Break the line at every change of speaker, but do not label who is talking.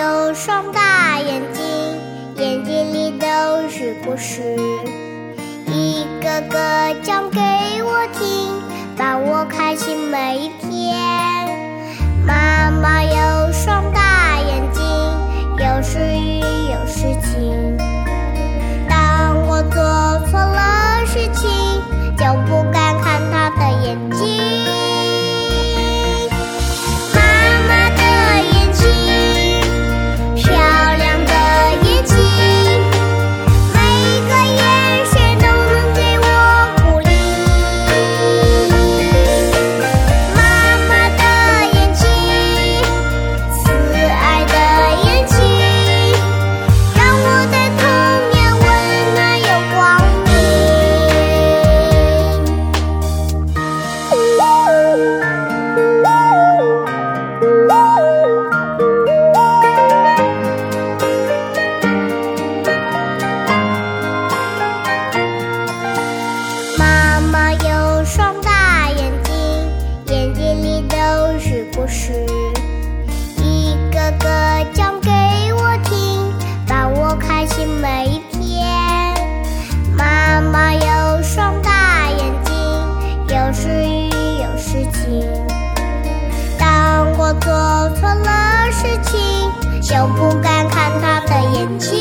有双大眼睛，眼睛里都是故事，一个个讲给我听，伴我开心每一天。妈妈有双大眼睛，有时雨有时晴，当我做错了事情，就不敢看她的眼睛。故事一个个讲给我听，伴我开心每一天。妈妈有双大眼睛，有时雨有时晴，当我做错了事情，就不敢看她的眼睛。